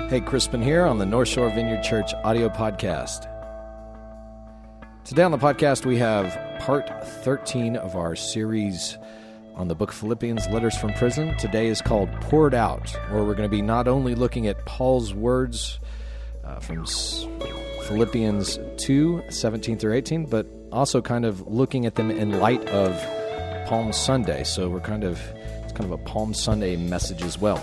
Hey, Crispin here on the North Shore Vineyard Church audio podcast. Today on the podcast, we have part 13 of our series on the book of Philippians, Letters from Prison. Today is called Poured Out, where we're going to be not only looking at Paul's words from Philippians 2, 17 through 18, but also kind of looking at them in light of Palm Sunday. So it's kind of a Palm Sunday message as well.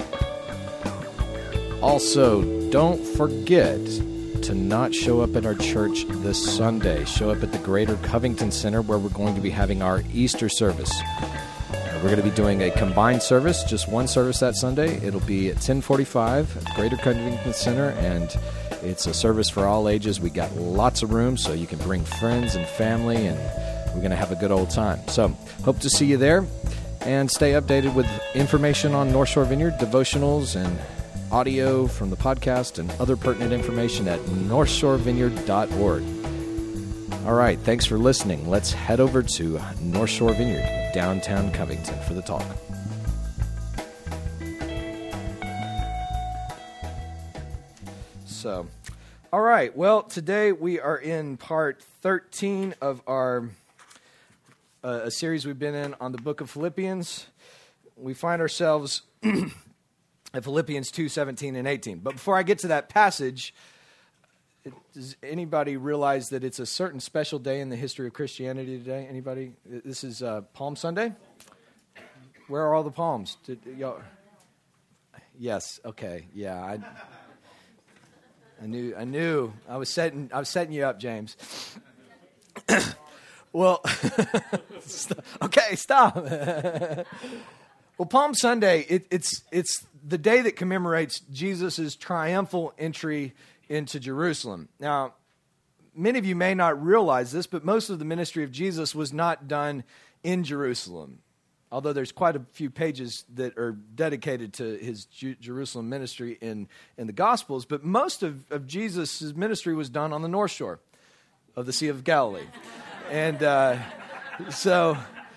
Also, don't forget to not show up at our church this Sunday. Show up at the Greater Covington Center, where we're going to be having our Easter service. We're going to be doing a combined service, just one service that Sunday. It'll be at 10:45 at Greater Covington Center, and it's a service for all ages. We got lots of room, so you can bring friends and family, and we're going to have a good old time. So, hope to see you there, and stay updated with information on North Shore Vineyard, devotionals, and audio from the podcast and other pertinent information at northshorevineyard.org. All right, thanks for listening. Let's head over to North Shore Vineyard, downtown Covington, for the talk. So, all right, well, today we are in part 13 of our a series we've been in on the book of Philippians. We find ourselves at Philippians 2, 17 and 18. But before I get to that passage, does anybody realize that it's a certain special day in the history of Christianity today? Anybody? This is Palm Sunday? Where are all the palms? Y'all? Yes, okay, yeah. I knew. I was setting you up, James. Well, okay, stop. Well, Palm Sunday, it's the day that commemorates Jesus' triumphal entry into Jerusalem. Now, many of you may not realize this, but most of the ministry of Jesus was not done in Jerusalem, although there's quite a few pages that are dedicated to his Jerusalem ministry in the Gospels, but most of Jesus' ministry was done on the North Shore of the Sea of Galilee. And so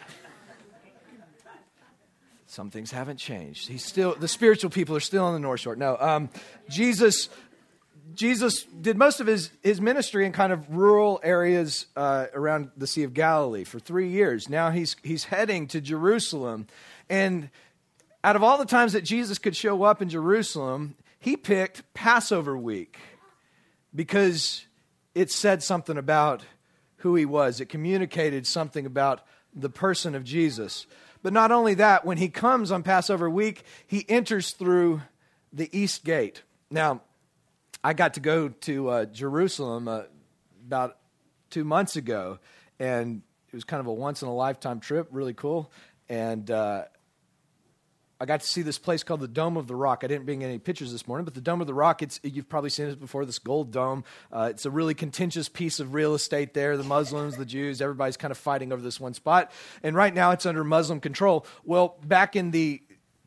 some things haven't changed. The spiritual people are still on the North Shore. No, Jesus did most of his ministry in kind of rural areas around the Sea of Galilee for 3 years. Now he's heading to Jerusalem. And out of all the times that Jesus could show up in Jerusalem, he picked Passover week because it said something about who he was. It communicated something about the person of Jesus. But not only that, when he comes on Passover week, he enters through the East Gate. Now, I got to go to Jerusalem about 2 months ago, and it was kind of a once-in-a-lifetime trip, really cool. And I got to see this place called the Dome of the Rock. I didn't bring any pictures this morning, but the Dome of the Rock, you've probably seen it before, this gold dome. It's a really contentious piece of real estate there. The Muslims, the Jews, everybody's kind of fighting over this one spot. And right now it's under Muslim control. Well, back in the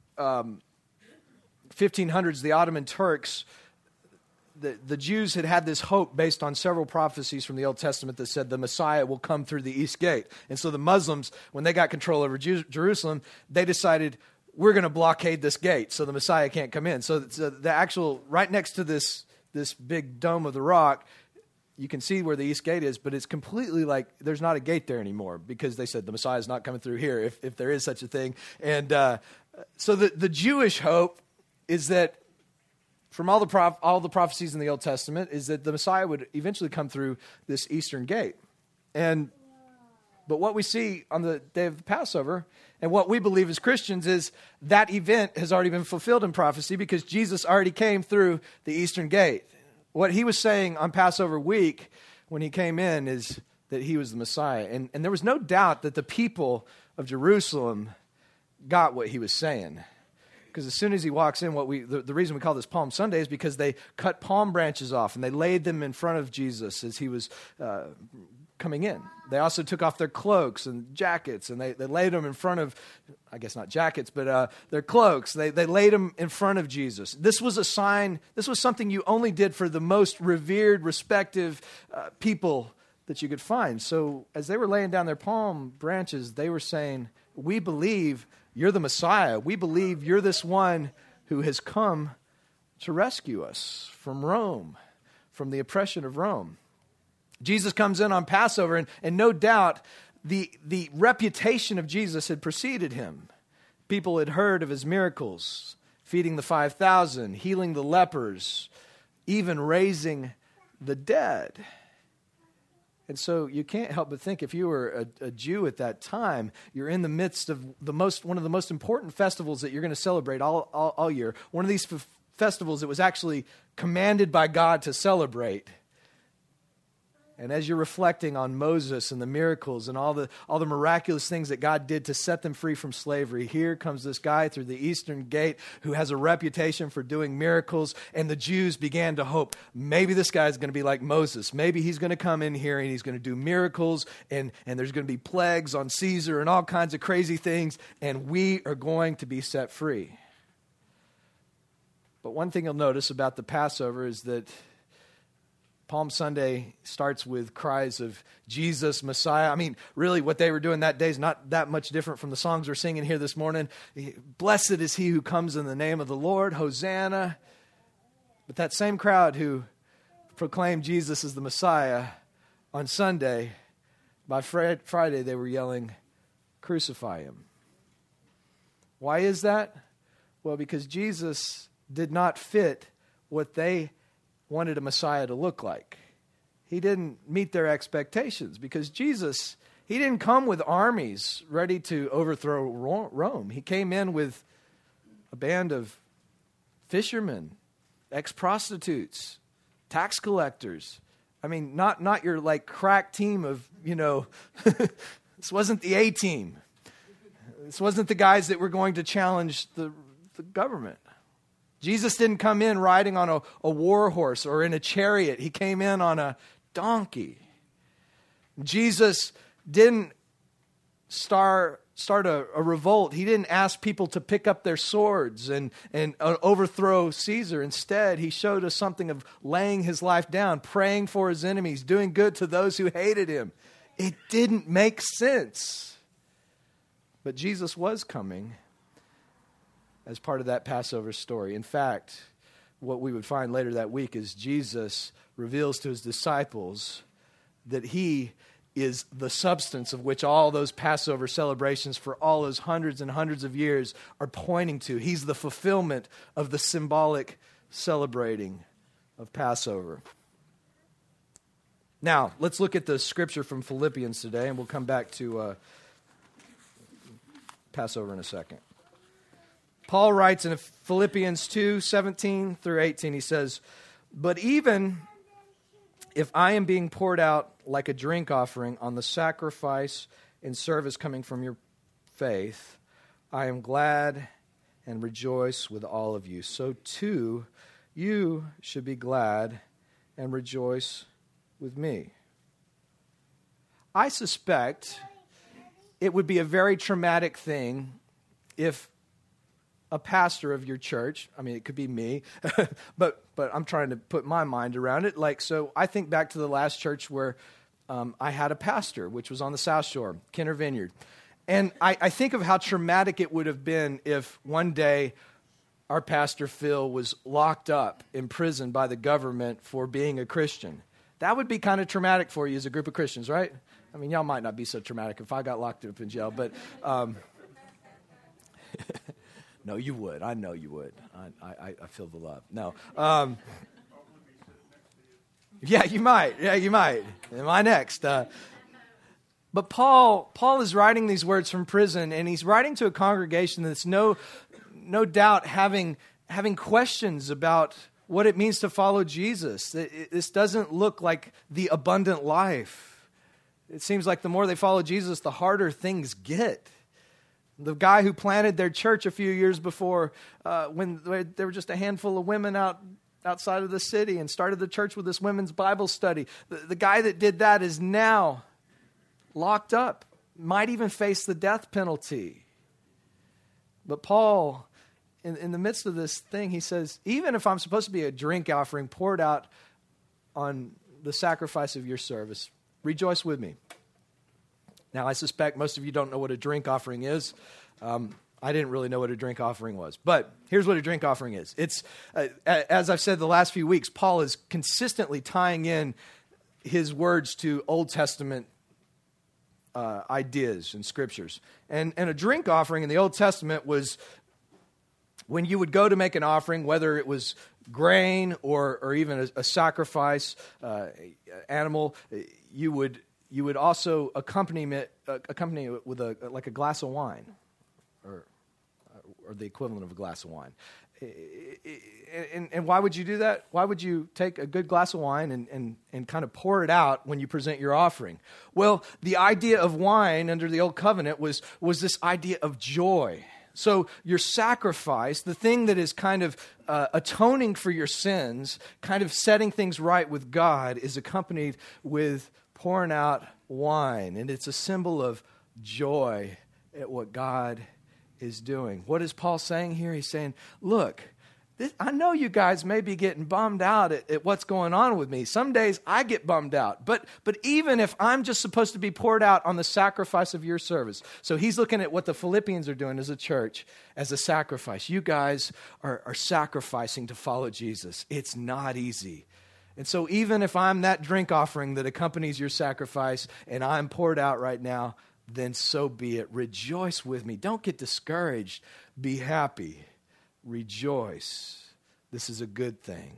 1500s, the Ottoman Turks, the Jews had this hope based on several prophecies from the Old Testament that said the Messiah will come through the East Gate. And so the Muslims, when they got control over Jerusalem, they decided, we're going to blockade this gate so the Messiah can't come in. So the actual, right next to this big Dome of the Rock, you can see where the East Gate is, but it's completely like there's not a gate there anymore because they said the Messiah is not coming through here if there is such a thing. And so the Jewish hope is that from all the prophecies in the Old Testament is that the Messiah would eventually come through this eastern gate. But what we see on the day of the Passover, and what we believe as Christians, is that event has already been fulfilled in prophecy because Jesus already came through the eastern gate. What he was saying on Passover week when he came in is that he was the Messiah. And there was no doubt that the people of Jerusalem got what he was saying. Because as soon as he walks in, the reason we call this Palm Sunday is because they cut palm branches off and they laid them in front of Jesus as he was coming in. They also took off their cloaks and jackets, and they laid them in front of, I guess not jackets, but their cloaks. They laid them in front of Jesus. This was a sign, this was something you only did for the most revered, respective people that you could find. So as they were laying down their palm branches, they were saying, we believe you're the Messiah. We believe you're this one who has come to rescue us from Rome, from the oppression of Rome. Jesus comes in on Passover, and no doubt the reputation of Jesus had preceded him. People had heard of his miracles, feeding the 5,000, healing the lepers, even raising the dead. And so you can't help but think, if you were a Jew at that time, you're in the midst of one of the most important festivals that you're going to celebrate all year. One of these festivals that was actually commanded by God to celebrate. And as you're reflecting on Moses and the miracles and all the miraculous things that God did to set them free from slavery, here comes this guy through the eastern gate who has a reputation for doing miracles, and the Jews began to hope, maybe this guy's going to be like Moses. Maybe he's going to come in here and he's going to do miracles, and there's going to be plagues on Caesar and all kinds of crazy things, and we are going to be set free. But one thing you'll notice about the Passover is that Palm Sunday starts with cries of Jesus, Messiah. I mean, really what they were doing that day is not that much different from the songs we're singing here this morning. Blessed is he who comes in the name of the Lord, Hosanna. But that same crowd who proclaimed Jesus as the Messiah on Sunday, by Friday they were yelling, crucify him. Why is that? Well, because Jesus did not fit what they wanted a Messiah to look like. He didn't meet their expectations, because Jesus, he didn't come with armies ready to overthrow Rome. He came in with a band of fishermen, ex-prostitutes, tax collectors. I mean, not your like crack team of, this wasn't the A-team. This wasn't the guys that were going to challenge the government. Jesus didn't come in riding on a war horse or in a chariot. He came in on a donkey. Jesus didn't start a revolt. He didn't ask people to pick up their swords and overthrow Caesar. Instead, he showed us something of laying his life down, praying for his enemies, doing good to those who hated him. It didn't make sense. But Jesus was coming as part of that Passover story. In fact, what we would find later that week is Jesus reveals to his disciples that he is the substance of which all those Passover celebrations for all those hundreds and hundreds of years are pointing to. He's the fulfillment of the symbolic celebrating of Passover. Now, let's look at the scripture from Philippians today, and we'll come back to Passover in a second. Paul writes in Philippians 2:17 through 18, he says, but even if I am being poured out like a drink offering on the sacrifice and service coming from your faith, I am glad and rejoice with all of you. So too, you should be glad and rejoice with me. I suspect it would be a very traumatic thing if a pastor of your church, I mean, it could be me, but I'm trying to put my mind around it. So I think back to the last church where I had a pastor, which was on the South Shore, Kenner Vineyard. And I think of how traumatic it would have been if one day our pastor Phil was locked up in prison by the government for being a Christian. That would be kind of traumatic for you as a group of Christians, right? I mean, y'all might not be so traumatic if I got locked up in jail, but no, you would. I know you would. I feel the love. No. Yeah, you might. Am I next? But Paul is writing these words from prison, and he's writing to a congregation that's no doubt having questions about what it means to follow Jesus. This doesn't look like the abundant life. It seems like the more they follow Jesus, the harder things get. The guy who planted their church a few years before, when there were just a handful of women outside of the city and started the church with this women's Bible study, the guy that did that is now locked up, might even face the death penalty. But Paul, in the midst of this thing, he says, even if I'm supposed to be a drink offering poured out on the sacrifice of your service, rejoice with me. Now, I suspect most of you don't know what a drink offering is. I didn't really know what a drink offering was. But here's what a drink offering is. It's, as I've said the last few weeks, Paul is consistently tying in his words to Old Testament ideas and scriptures. And a drink offering in the Old Testament was when you would go to make an offering, whether it was grain or even a sacrifice animal, you would also accompany it with a glass of wine, or the equivalent of a glass of wine. And why would you do that? Why would you take a good glass of wine and kind of pour it out when you present your offering? Well, the idea of wine under the Old Covenant was this idea of joy. So your sacrifice, the thing that is kind of atoning for your sins, kind of setting things right with God, is accompanied with pouring out wine. And it's a symbol of joy at what God is doing. What is Paul saying here? He's saying, look, I know you guys may be getting bummed out at what's going on with me. Some days I get bummed out. But even if I'm just supposed to be poured out on the sacrifice of your service. So he's looking at what the Philippians are doing as a church, as a sacrifice. You guys are sacrificing to follow Jesus. It's not easy. And so even if I'm that drink offering that accompanies your sacrifice and I'm poured out right now, then so be it. Rejoice with me. Don't get discouraged. Be happy. Rejoice. This is a good thing.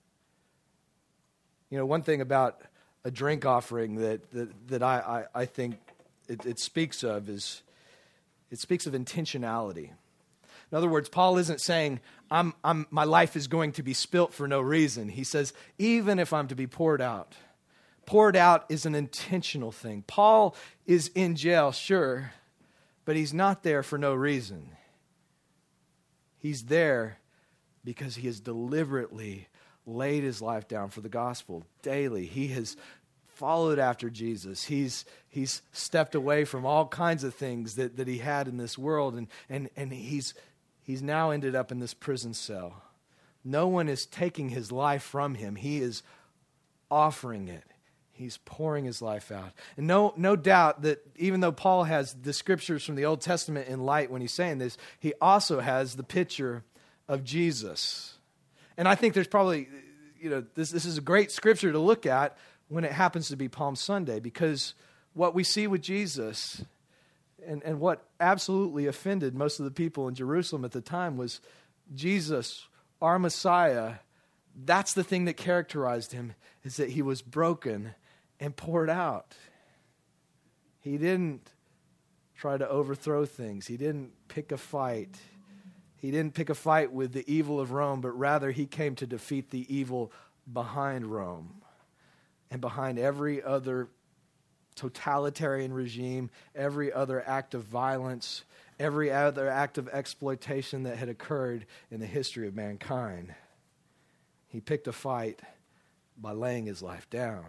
You know, one thing about a drink offering that I think it speaks of is it speaks of intentionality. In other words, Paul isn't saying my life is going to be spilt for no reason. He says, even if I'm to be poured out is an intentional thing. Paul is in jail, sure, but he's not there for no reason. He's there because he has deliberately laid his life down for the gospel daily. He has followed after Jesus. He's stepped away from all kinds of things that he had in this world, and he's now ended up in this prison cell. No one is taking his life from him. He is offering it. He's pouring his life out. And no doubt that even though Paul has the scriptures from the Old Testament in light when he's saying this, he also has the picture of Jesus. And I think there's probably, this is a great scripture to look at when it happens to be Palm Sunday, because what we see with Jesus and what absolutely offended most of the people in Jerusalem at the time was Jesus, our Messiah. That's the thing that characterized him, is that he was broken and poured out. He didn't try to overthrow things. He didn't pick a fight. He didn't pick a fight with the evil of Rome, but rather he came to defeat the evil behind Rome and behind every other totalitarian regime, every other act of violence, every other act of exploitation that had occurred in the history of mankind. He picked a fight by laying his life down.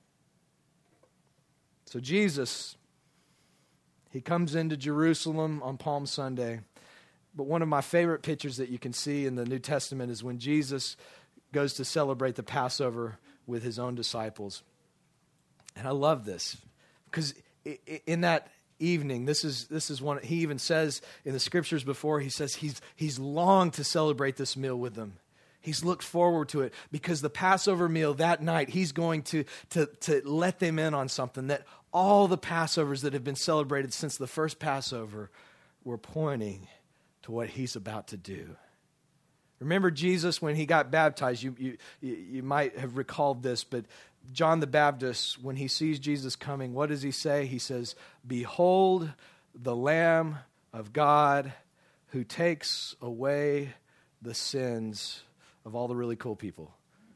So Jesus, he comes into Jerusalem on Palm Sunday. But one of my favorite pictures that you can see in the New Testament is when Jesus goes to celebrate the Passover with his own disciples. And I love this because in that evening, this is one he even says in the scriptures before. He says he's longed to celebrate this meal with them. He's looked forward to it because the Passover meal that night, he's going to let them in on something that all the Passovers that have been celebrated since the first Passover were pointing to what he's about to do. Remember Jesus when he got baptized, you might have recalled this, but John the Baptist, when he sees Jesus coming, what does he say? He says, "Behold the Lamb of God who takes away the sins of all the really cool people."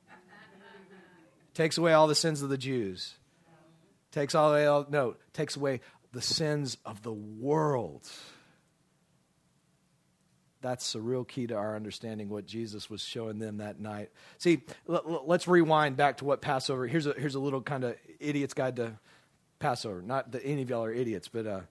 Takes away all the sins of the Jews. Takes away the sins of the world. That's the real key to our understanding what Jesus was showing them that night. See, let's rewind back to what Passover. Here's a little kind of idiot's guide to Passover. Not that any of y'all are idiots, but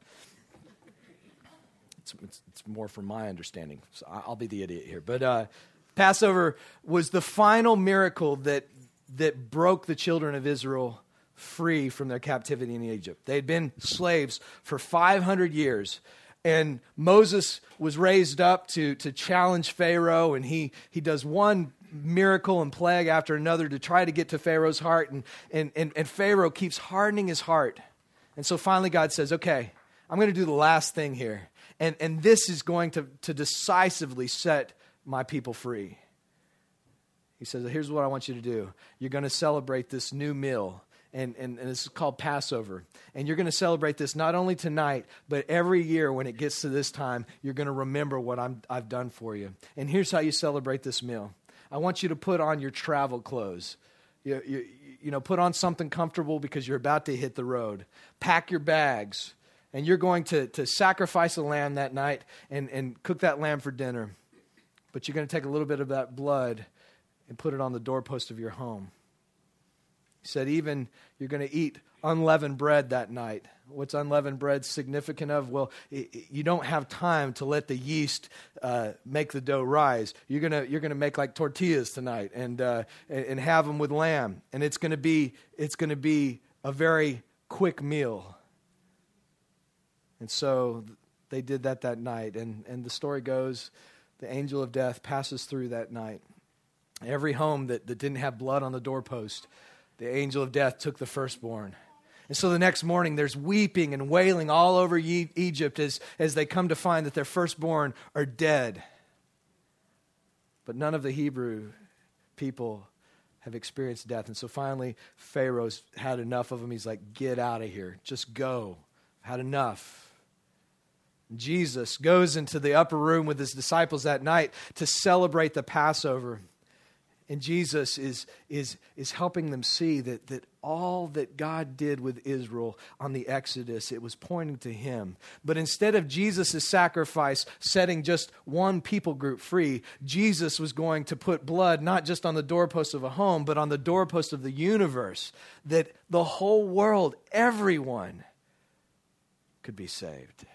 it's more from my understanding. So I'll be the idiot here. But Passover was the final miracle that broke the children of Israel free from their captivity in Egypt. They had been slaves for 500 years. And Moses was raised up to challenge Pharaoh, and he does one miracle and plague after another to try to get to Pharaoh's heart, and Pharaoh keeps hardening his heart. And so finally God says, okay, I'm going to do the last thing here, and this is going to decisively set my people free. He says, here's what I want you to do. You're going to celebrate this new meal. And this is called Passover. And you're going to celebrate this not only tonight, but every year when it gets to this time, you're going to remember what I've done for you. And here's how you celebrate this meal. I want you to put on your travel clothes. You know, put on something comfortable because you're about to hit the road. Pack your bags. And you're going to sacrifice a lamb that night and cook that lamb for dinner. But you're going to take a little bit of that blood and put it on the doorpost of your home. He said, even you're going to eat unleavened bread that night. What's unleavened bread significant of? Well, you don't have time to let the yeast make the dough rise. You're gonna make like tortillas tonight and have them with lamb, and it's gonna be a very quick meal. And so they did that night, and the story goes, the angel of death passes through that night. Every home that didn't have blood on the doorpost, the angel of death took the firstborn. And so the next morning, there's weeping and wailing all over Egypt as they come to find that their firstborn are dead. But none of the Hebrew people have experienced death. And so finally, Pharaoh's had enough of them. He's like, get out of here. Just go. I've had enough. Jesus goes into the upper room with his disciples that night to celebrate the Passover. And Jesus is helping them see that all that God did with Israel on the Exodus, it was pointing to him. But instead of Jesus' sacrifice setting just one people group free, Jesus was going to put blood not just on the doorpost of a home, but on the doorpost of the universe, that the whole world, everyone, could be saved.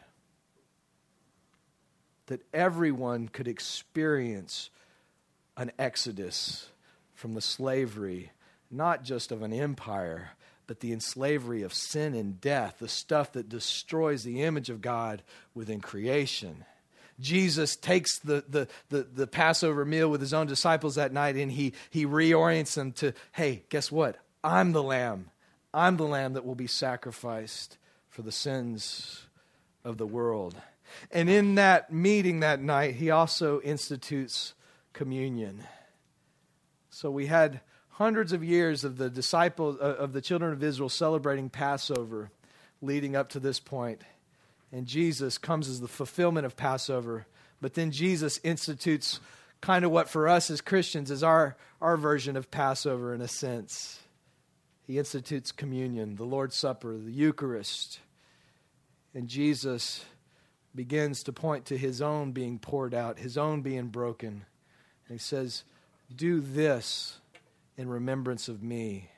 That everyone could experience an exodus from the slavery, not just of an empire, but the enslavery of sin and death, the stuff that destroys the image of God within creation. Jesus takes the Passover meal with his own disciples that night, and he reorients them to, hey, guess what? I'm the lamb. I'm the lamb that will be sacrificed for the sins of the world. And in that meeting that night, he also institutes communion. So we had hundreds of years of the disciples, of the children of Israel celebrating Passover leading up to this point. And Jesus comes as the fulfillment of Passover. But then Jesus institutes kind of what for us as Christians is our version of Passover in a sense. He institutes communion, the Lord's Supper, the Eucharist. And Jesus begins to point to his own being poured out, his own being broken. And he says, do this in remembrance of me.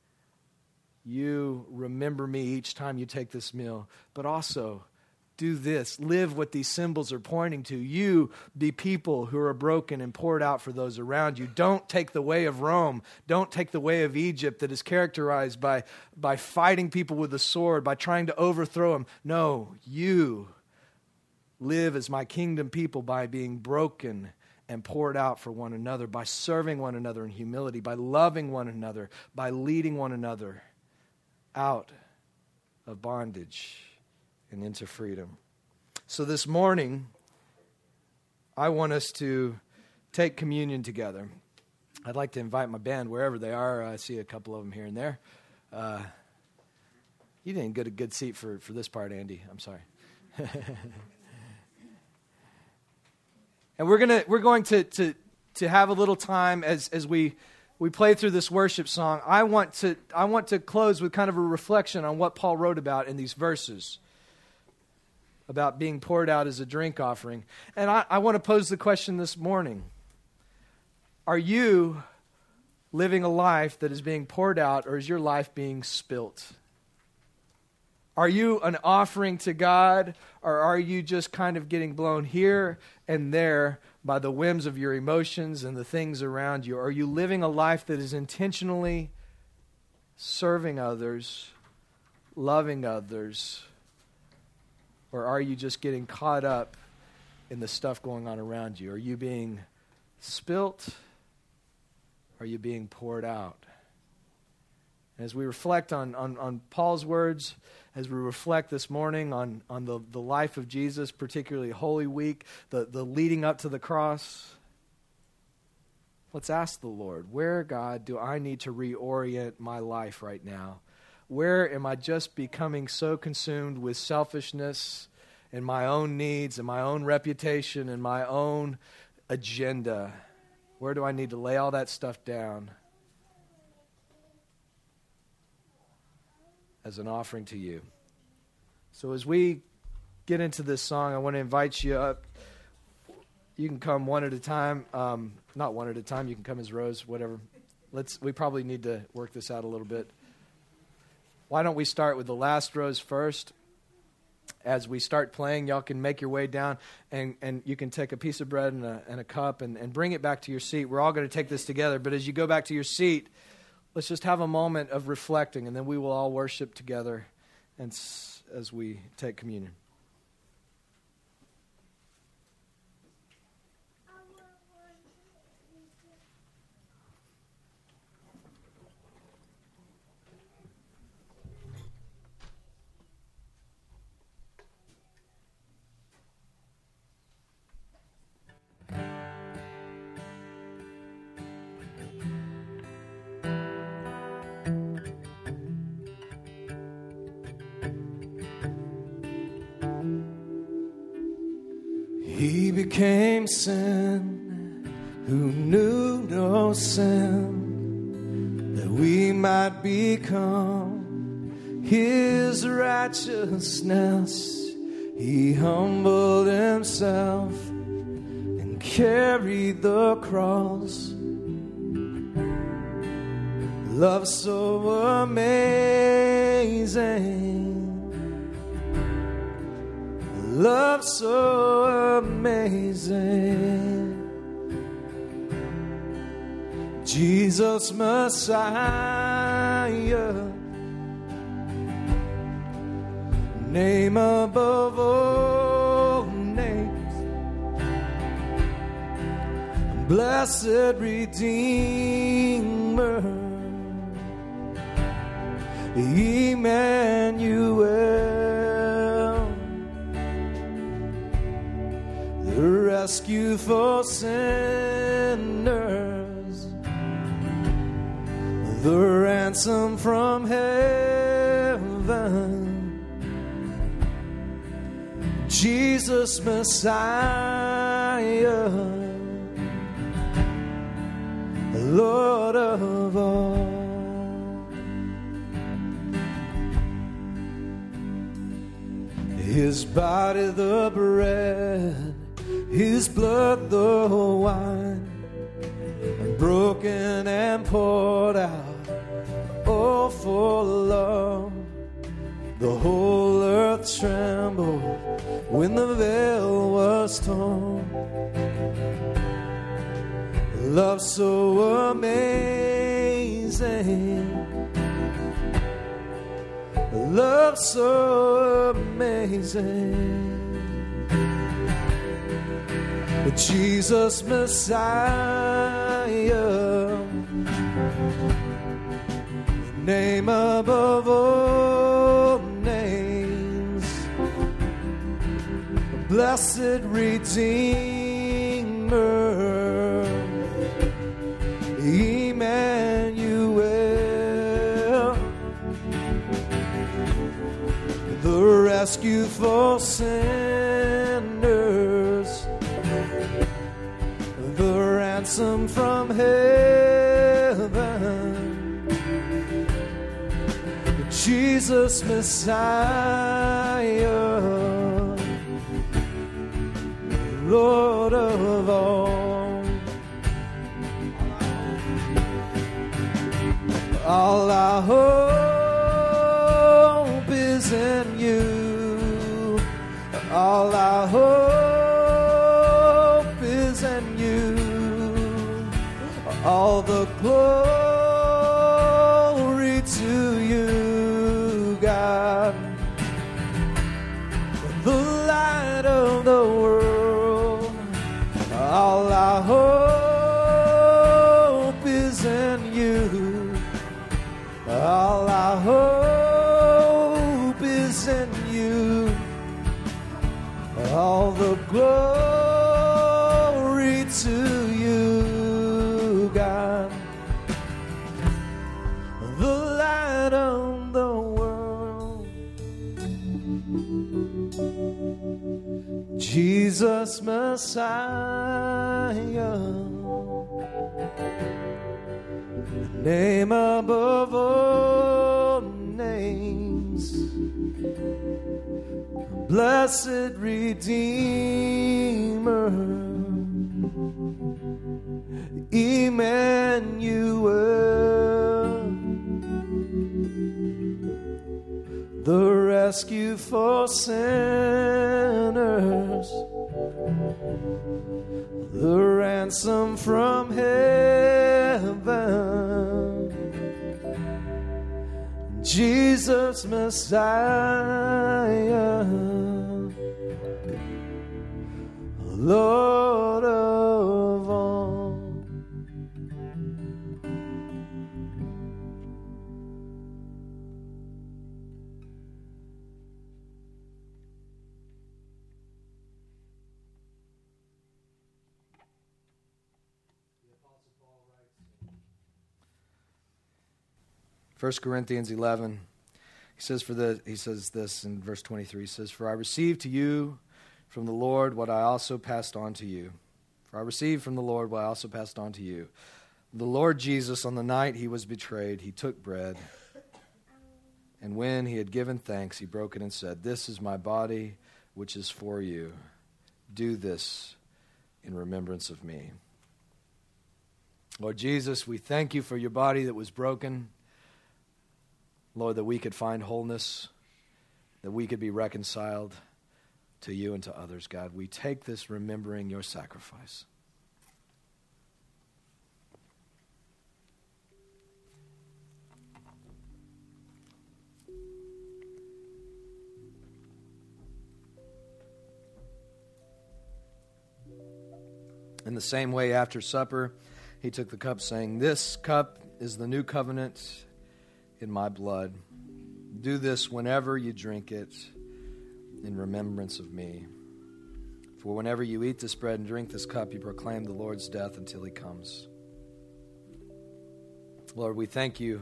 You remember me each time you take this meal, but also do this. Live what these symbols are pointing to. You be people who are broken and poured out for those around you. Don't take the way of Rome. Don't take the way of Egypt that is characterized by fighting people with the sword, by trying to overthrow them. No, you live as my kingdom people by being broken and poured out for one another, by serving one another in humility, by loving one another, by leading one another out of bondage and into freedom. So this morning, I want us to take communion together. I'd like to invite my band wherever they are. I see a couple of them here and there. You didn't get a good seat for this part, Andy. I'm sorry. And we're going to have a little time as we play through this worship song. I want to close with kind of a reflection on what Paul wrote about in these verses about being poured out as a drink offering. And I want to pose the question this morning. Are you living a life that is being poured out, or is your life being spilt? Are you an offering to God, or are you just kind of getting blown here and there by the whims of your emotions and the things around you? Are you living a life that is intentionally serving others, loving others, Or are you just getting caught up in the stuff going on around you? Are you being spilt? Are you being poured out? As we reflect on Paul's words, as we reflect this morning on the life of Jesus, particularly Holy Week, the leading up to the cross, let's ask the Lord, where, God, do I need to reorient my life right now? Where am I just becoming so consumed with selfishness and my own needs and my own reputation and my own agenda? Where do I need to lay all that stuff down as an offering to you? So as we get into this song, I want to invite you up. You can come one at a time. Not one at a time. You can come as rows, whatever. We probably need to work this out a little bit. Why don't we start with the last rows first? As we start playing, y'all can make your way down, and you can take a piece of bread and a cup and bring it back to your seat. We're all going to take this together, but as you go back to your seat, let's just have a moment of reflecting, and then we will all worship together and as we take communion. He became sin who knew no sin, that we might become his righteousness. He humbled himself and carried the cross. Love so amazing, love so amazing. Jesus Messiah, name above all names, blessed Redeemer, Emmanuel, the rescue for sinners, the ransom from heaven, Jesus Messiah, Lord of all. His body the bread, his blood the wine, broken and poured out, all for love. The whole earth trembled when the veil was torn. Love so amazing, love so amazing. Jesus Messiah, name above all names, blessed Redeemer, Emmanuel, the rescue for sinners, the ransom from heaven, Jesus Messiah, Lord of all. All our hope is in you. All our hope is in you. All the glory to you, God. The All the glory to you, God, the light of the world. Jesus Messiah, name above all names, blessed Redeemer, Emmanuel, the rescue for sinners, the ransom from heaven, Jesus Messiah, Lord of all. First Corinthians 11, he says this in verse 23, he says, "For I received to you from the Lord what I also passed on to you. For I received from the Lord what I also passed on to you. The Lord Jesus, on the night he was betrayed, he took bread, and when he had given thanks, he broke it and said, 'This is my body, which is for you. Do this in remembrance of me.'" Lord Jesus, we thank you for your body that was broken. Lord, that we could find wholeness, that we could be reconciled to you and to others, God. We take this remembering your sacrifice. In the same way, after supper, he took the cup, saying, "This cup is the new covenant in my blood. Do this whenever you drink it in remembrance of me. For whenever you eat this bread and drink this cup, you proclaim the Lord's death until he comes." Lord, we thank you.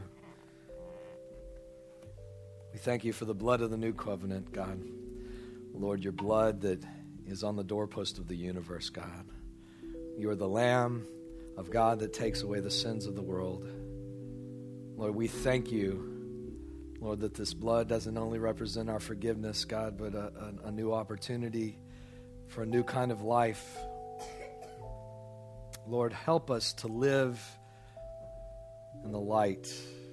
We thank you for the blood of the new covenant, God. Lord, your blood that is on the doorpost of the universe, God. You are the Lamb of God that takes away the sins of the world. Lord, we thank you, Lord, that this blood doesn't only represent our forgiveness, God, but a new opportunity for a new kind of life. Lord, help us to live in the light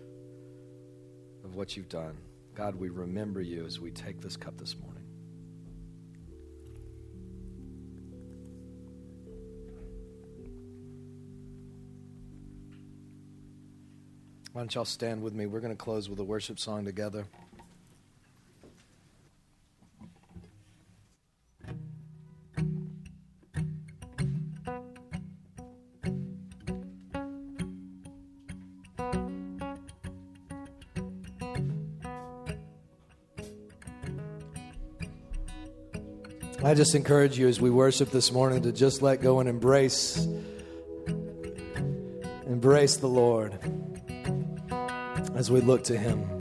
of what you've done. God, we remember you as we take this cup this morning. Why don't y'all stand with me? We're going to close with a worship song together. I just encourage you as we worship this morning to just let go and embrace the Lord as we look to him.